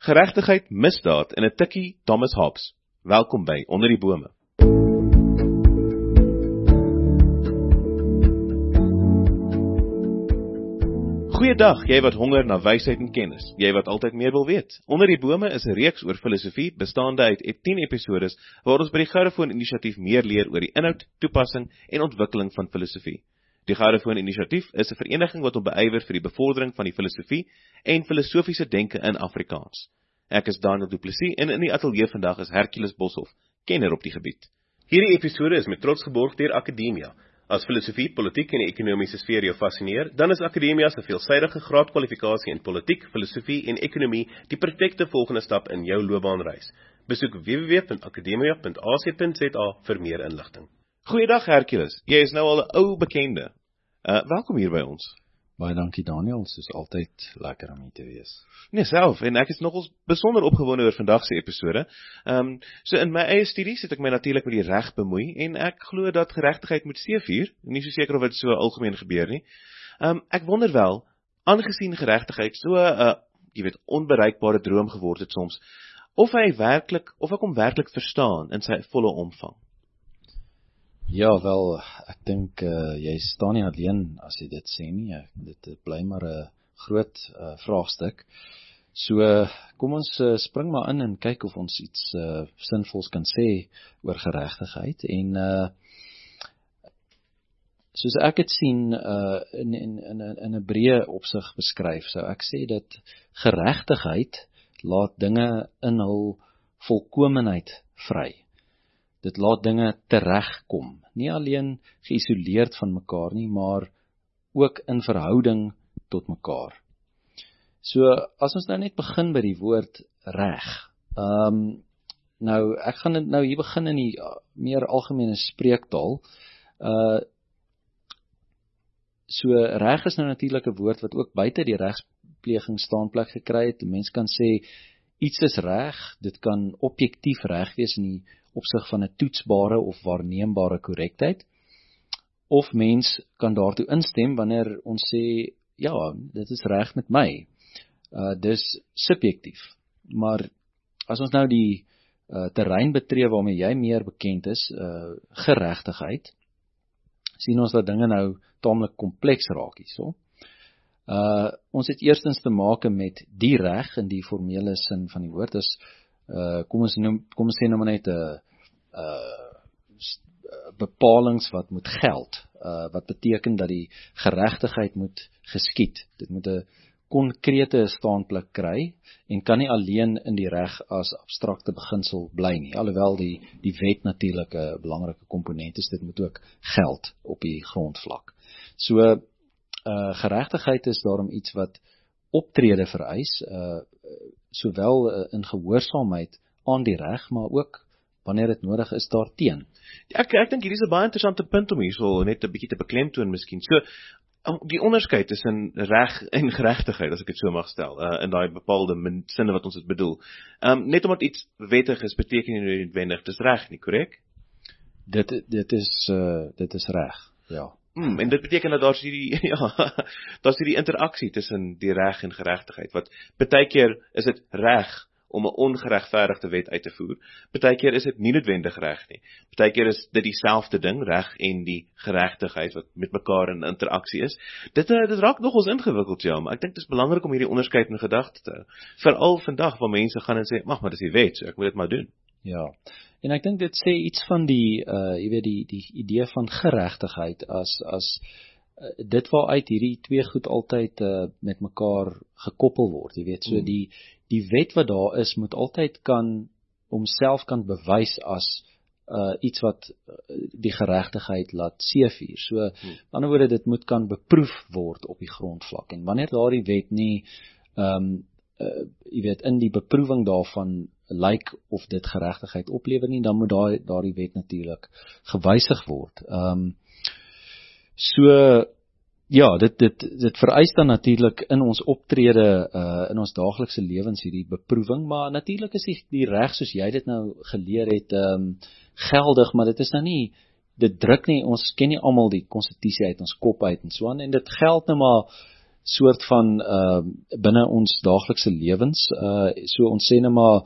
Geregtigheid, misdaad en 'n tikkie Thomas Hobbes. Welkom by Onder die Bome. Goeiedag, jy wat honger na wysheid en kennis, jy wat altyd meer wil weet. Onder die Bome is 'n reeks oor filosofie, bestaande uit 10 episodes, waar ons by die Goudefoon Inisiatief meer leer oor die inhoud, toepassing en ontwikkeling van filosofie. Die Goudefoon Inisiatief is 'n vereniging wat hom beywer vir die bevordering van die filosofie en filosofiese denke in Afrikaans. Ek is Daniel Du Plessis en in die ateljee vandag is Hercules Boshoff, kenner op die gebied. Hierdie episode is met trots geborg deur Akademia. As filosofie, politiek en die ekonomiese sfeer jou fascineer, dan is Akademia se veelsidige graadkwalifikasie in politiek, filosofie en ekonomie die perfekte volgende stap in jou loopbaanreis. Besoek www.akademia.ac.za vir meer inligting. Goeiedag Hercules, jy is nou al 'n ou bekende. Welkom hier by ons. Baie dankie Daniel, soos altyd lekker om hier te wees. Nee, self, en ek is nogals besonder opgewonde oor vandag se episode. So in my eie studies het ek my natuurlik met die reg bemoei, en ek glo dat geregtigheid moet seëvier, nie so seker of dit so algemeen gebeur nie. Ek wonder wel, aangesien geregtigheid so 'n, onbereikbare droom geword het soms, of ek hom werklik verstaan in sy volle omvang. Ja, wel, ek dink jy staan nie alleen as jy dit sê nie. Dit bly maar 'n groot vraagstuk. So, kom ons spring maar in en kyk of ons iets sinvols kan sê oor geregtigheid. En soos ek het sien in 'n breë opsig beskryf, sou ek sê dat geregtigheid laat dinge in hul volkomenheid vry. Dit laat dinge teregkom, nie alleen geïsoleerd van mekaar nie, maar ook in verhouding tot mekaar. So, as ons nou net begin by die woord reg. Nou, ek gaan nou hier begin in die meer algemene spreektaal. So, reg is nou natuurlik 'n woord wat ook buite die regspleging staanplek gekry het. Mens kan sê, iets is reg, dit kan objektief reg wees in die opsig van 'n toetsbare of waarneembare korrektheid, of mens kan daartoe instem wanneer ons sê, ja, dit is reg met my. Dis subjektief. Maar as ons nou die terrein betree waarmee jy meer bekend is, geregtigheid, sien ons dat dinge nou taamlik kompleks raak hierso. Ons het eerstens te make met die reg in die formele sin van die woord. Is kom ons sê nou maar net bepalings wat moet geld, wat beteken dat die geregtigheid moet geskied. Dit moet 'n konkrete staanplek kry en kan nie alleen in die reg as abstrakte beginsel bly nie, alhoewel die wet natuurlik 'n belangrike komponent is. Dit moet ook geld op die grondvlak. So geregtigheid is daarom iets wat optrede vereis, sowel in gehoorsaamheid aan die reg, maar ook wanneer dit nodig is daarteen. Ja, ek dink hierdie is 'n baie interessante punt om hierso net 'n bietjie te beklemtoon miskien. So, die onderskeid tussen reg en geregtigheid, as ek dit so mag stel, in daai bepaalde sinne wat ons dit bedoel. Net omdat iets wettig is, beteken nie noodwendig dis reg nie, korrek? Dit is reg, ja. En dit beteken dat daar's hierdie interaksie tussen die reg en geregtigheid, wat partykeer is dit reg om 'n ongeregverdigde wet uit te voer. Partykeer is dit nie noodwendig reg nie. Partykeer is dit dieselfde ding, reg en die geregtigheid wat met mekaar in interaksie is. Dit raak nogals ingewikkeld, ja, maar ek dink dit is belangrik om hierdie onderskeid in gedagte te hou. Veral vandag waar mense gaan en sê, maar dis die wet, so ek moet dit maar doen. Ja. En ek dink dit sê iets van die idee van geregtigheid as dit waaruit hierdie twee goed altyd met mekaar gekoppel word, jy weet, so die wet wat daar is, moet altyd homself kan bewys as iets wat die geregtigheid laat seëvier. So, aan die ander woorde, dit moet kan beproef word op die grondvlak. En wanneer daardie wet nie, in die beproewing daarvan lyk of dit geregtigheid oplewer nie, dan moet daardie wet natuurlik gewysig word. So, ja, dit vereis dan natuurlik in ons optrede, in ons daaglikse lewens hierdie beproewing, maar natuurlik is die reg soos jy dit nou geleer het, geldig, maar dit is nou nie, dit druk nie, ons ken nie almal die konstitusie uit ons kop uit en so aan, en dit geld nou maar soort van binne ons daaglikse lewens. So ons sê nou maar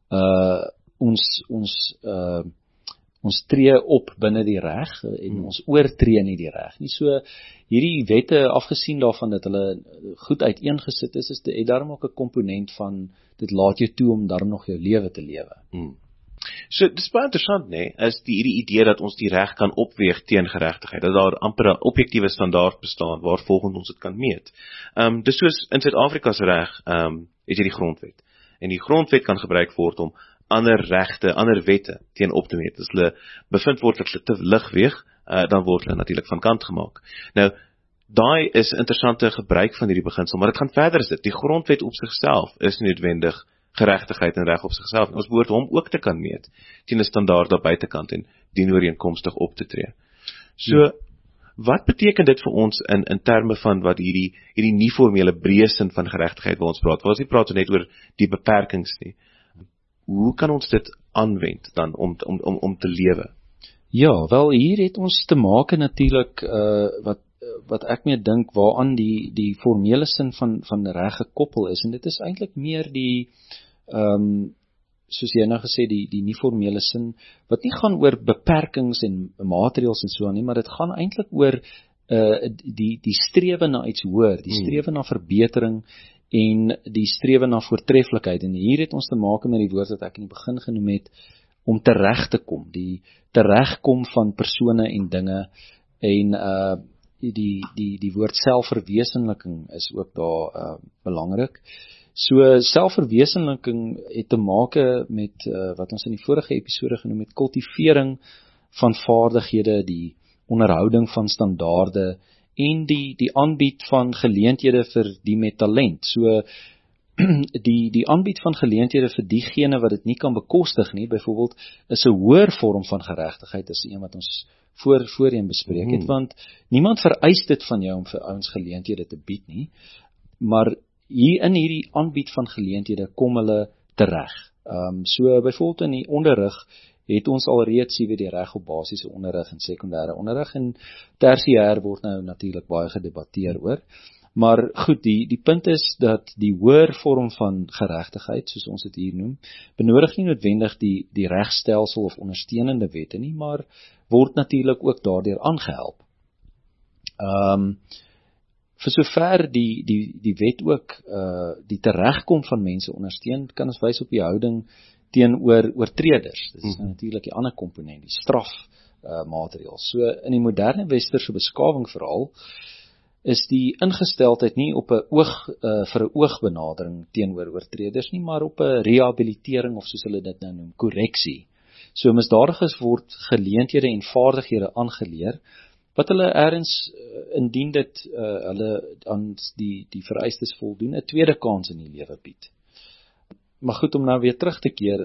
ons tree op binne die reg en ons oortree nie die reg nie. So hierdie wette, afgesien daarvan dat hulle goed uiteengesit is het daarom ook 'n komponent van dit laat jou toe om daarom nog jou lewe te lewe. So dis baie interessant, is hierdie idee dat ons die reg kan opweeg teen geregtigheid, dat daar amper 'n objektiewe standaard bestaan waar volgens ons dit kan meet. Dis soos in Suid-Afrika se reg, het jy die grondwet. En die grondwet kan gebruik word om ander regte, ander wette teen op te meet. As hulle bevind word dat hulle te lig weeg, dan word hulle natuurlik van kant gemaak. Nou, daai is 'n interessante gebruik van hierdie beginsel, maar dit gaan verder as dit. Die grondwet op sigself is nie noodwendig geregtigheid en reg op sigself. Ons behoort hom ook te kan meet teen 'n standaard daar buitekant en dienooreenkomstig op te tree. So, wat beteken dit vir ons in terme van wat hierdie nie formele breë sin van geregtigheid waar ons praat? Waar ons praat net oor die beperkings nie. Hoe kan ons dit aanwend dan om te lewe? Ja, wel hier het ons te maak natuurlik wat ek meer dink waaraan die formele sin van reg gekoppel is, en dit is eintlik meer die soos jy nou gesê die nie formele sin wat nie gaan oor beperkings en maatreëls en so aan nie, maar dit gaan eintlik oor die strewe na iets hoër, die strewe na verbetering en die strewe na voortreffelikheid. En hier het ons te maak met die woord wat ek in die begin genoem het, om tereg te kom, die teregkom van persone en dinge, en die woord selfverwesenliking is ook daar belangrik. So selfverwesenliking het te maak met wat ons in die vorige episode genoem het, kultivering van vaardighede, die onderhouding van standaarde en die aanbied van geleenthede vir die met talent. So die aanbied van geleenthede vir diegene wat dit nie kan bekostig nie, byvoorbeeld, is 'n hoër vorm van geregtigheid as een wat ons voorheen bespreek het, want niemand vereis dit van jou om vir ouens geleenthede te bied nie, maar hier in hierdie aanbied van geleenthede kom hulle tereg. So byvoorbeeld in die onderrig het ons alreeds die reg op basiese onderrig en sekondêre onderrig, en tersiêr word nou natuurlik baie gedebatteer oor. Maar goed, die punt is dat die hoër vorm van geregtigheid, soos ons dit hier noem, benodig nie noodwendig die regstelsel of ondersteunende wette nie, maar word natuurlik ook daardeur aangehelp. Vir sover die wet ook die teregkom van mense ondersteun, kan ons wys op die houding teenoor oortreders. Dit is natuurlik die ander komponent, die strafmaatreëls. So in die moderne westerse beskawing veral, is die ingesteldheid nie op 'n vir 'n oogbenadering teenoor oortreders nie, maar op 'n rehabilitering, of soos hulle dit nou noem, korreksie. So misdadigers word geleenthede en vaardighede aangeleer, wat hulle ergens, indien dit hulle aan die vereistes voldoen, 'n tweede kans in die lewe bied. Maar goed, om nou weer terug te keer,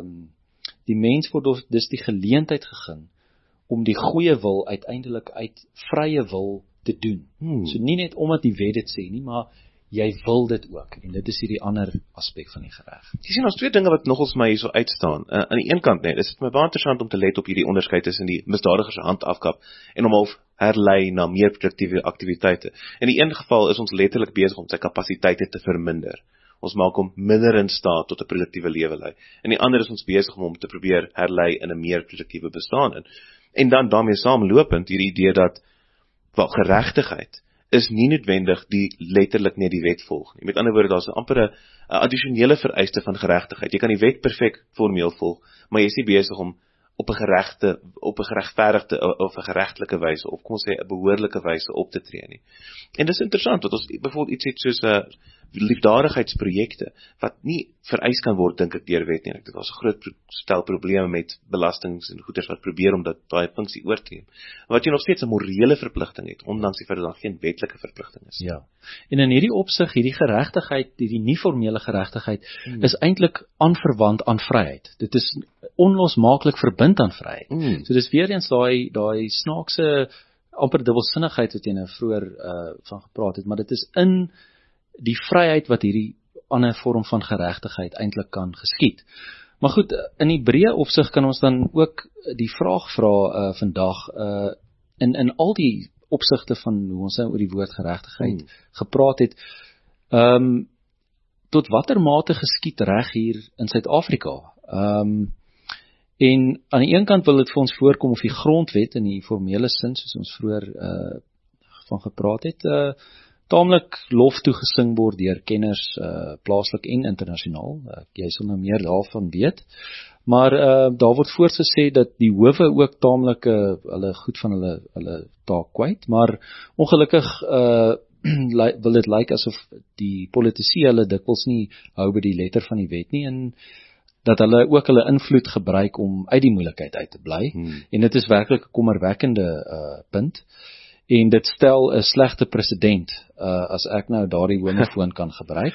die mens word dus die geleentheid gegee om die goeie wil uiteindelik uit vrye wil te doen. So nie net omdat die wet dit sê nie, maar jy wil dit ook, en dit is hierdie ander aspek van die gereg. Jy sien, ons twee dinge wat nogals my hierso uitstaan. Aan die een kant is dit my baie interessant om te let op hierdie onderskeid tussen die misdadiger se hand afkap en hom half herlei na meer produktiewe aktiwiteite. In die een geval is ons letterlik besig om sy kapasiteite te verminder. Ons maak hom minder in staat tot 'n produktiewe lewe lei. En die ander is ons besig om hom te probeer herlei in 'n meer produktiewe bestaan in. En dan daarmee saamlopend hierdie idee dat geregtigheid is nie noodwendig die letterlik net die wet volg nie. Met ander woorde, daar's amper 'n addisionele vereiste van geregtigheid. Jy kan die wet perfek formeel volg, maar jy is nie besig om op 'n geregverdigde of 'n geregtelike wyse, of kom ons sê 'n behoorlike wyse op te tree nie. En dis interessant, want ons byvoorbeeld iets het soos liefdadigheidsprojekte, wat nie vereis kan word, dink ek, deur wet nie. Ek dink daar's 'n groot stel probleme met belastings en goederes wat probeer om daai funksie oor te neem. Wat jy nog steeds 'n morele verpligting het, ondanks die feit dat daar geen wetlike verpligting is. Ja. En in hierdie opsig, hierdie geregtigheid, die nie formele geregtigheid, is eintlik aanverwant aan vryheid. Dit is onlosmaaklik verbind aan vryheid. So dis weer eens daai snaakse amper dubbelsinnigheid wat jy nou vroeër van gepraat het, maar dit is in die vryheid wat hierdie ander vorm van geregtigheid eintlik kan geskied. Maar goed, in die breë opsig kan ons dan ook die vraag vra vandag, in al die opsigte van hoe ons nou oor die woord geregtigheid gepraat het, tot watter mate geskied reg hier in Suid-Afrika? En aan die een kant wil dit vir ons voorkom of die grondwet in die formele sin, soos ons vroeër van gepraat het, taamlik lof toegesing word deur kenners plaaslik en internasionaal. Jy sal nou meer daarvan weet. Maar daar word voortgesê dat die howe ook taamlik hulle goed van hulle taak kwyt, maar ongelukkig wil dit lyk asof die politici hulle dikwels nie hou by die letter van die wet nie, en dat hulle ook hulle invloed gebruik om uit die moeilikheid uit te bly. En dit is werklik 'n kommerwekkende punt. En dit stel 'n slegte presedent as ek nou daardie homofoon kan gebruik.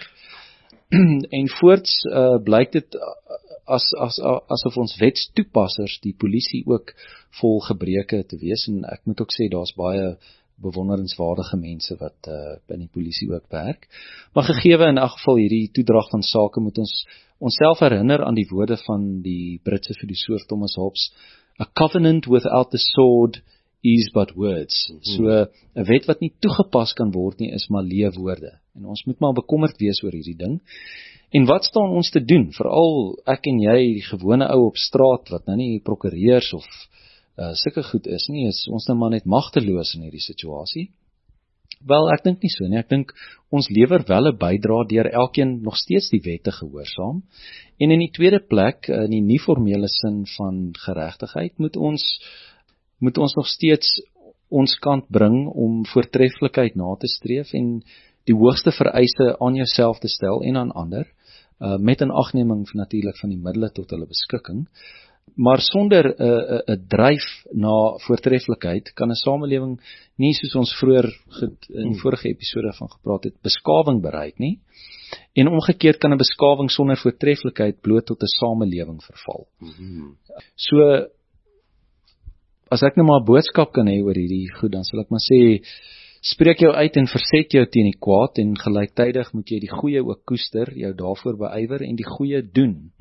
En voorts blyk dit asof ons wetstoepassers, die polisie ook vol gebreke te wees, en ek moet ook sê daar's baie bewonderenswaardige mense wat in die polisie ook werk. Maar gegeewe in elk geval hierdie toedrag van sake moet ons onsself herinner aan die woorde van die Britse filosoof Thomas Hobbes: "A covenant without the sword is but words." So 'n wet wat nie toegepas kan word nie is maar leewoorde. En ons moet maar bekommerd wees oor hierdie ding. En wat staan ons te doen? Veral ek en jy, die gewone ou op straat wat nou nie prokureurs of sulke goed is nie, is ons nou maar net magteloos in hierdie situasie. Wel, ek dink nie so nie. Ek dink ons lewer wel 'n bydrae deur elkeen nog steeds die wette gehoorsaam. En in die tweede plek, in die nie formele sin van geregtigheid, moet ons nog steeds ons kant bring om voortreffelikheid na te streef en die hoogste vereiste aan jouself te stel en aan ander, met inagneming natuurlik van die middele tot hulle beskikking. Maar sonder 'n dryf na voortreffelikheid kan 'n samelewing nie, soos ons vroeër in die vorige episode van gepraat het, beskawing bereik nie. En omgekeerd kan 'n beskawing sonder voortreffelikheid bloot tot 'n samelewing verval. So as ek nou maar 'n boodskap kan hê oor hierdie goed, dan sal ek maar sê, spreek jou uit en verset jou teen die kwaad, en gelyktydig moet jy die goeie ook koester, jou daarvoor beywer en die goeie doen.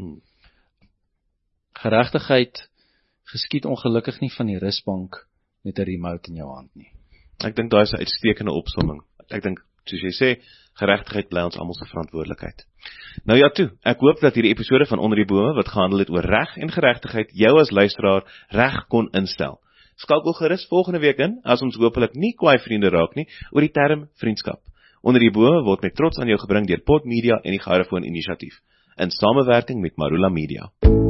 Geregtigheid geskied ongelukkig nie van die rusbank met 'n remote in jou hand nie. Ek dink daai is 'n uitstekende opsomming. Ek dink, soos jy sê, geregtigheid bly ons almal se verantwoordelikheid. Nou ja toe, ek hoop dat hierdie episode van Onder die Bome wat gehandel het oor reg en geregtigheid jou as luisteraar reg kon instel. Skakel gerus volgende week in, as ons hopelik nie kwaai vriende raak nie, oor die term vriendskap. Onder die Bome word met trots aan jou gebring deur Pod Media en die Garafoon Inisiatief, in samewerking met Marula Media.